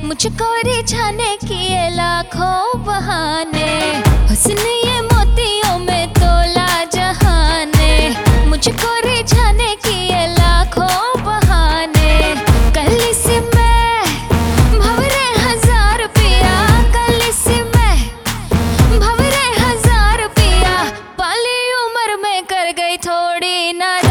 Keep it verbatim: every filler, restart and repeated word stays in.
मुझको रिझाने किए लाखों बहाने, हुस्न ये मोतियों में तोला जहाने। मुझको रिझाने किए लाखों बहाने, कल से मैं भंवरे हजार पिया, कल से मैं भंवरे हजार पिया। पाली उम्र में कर गई थोड़ी ना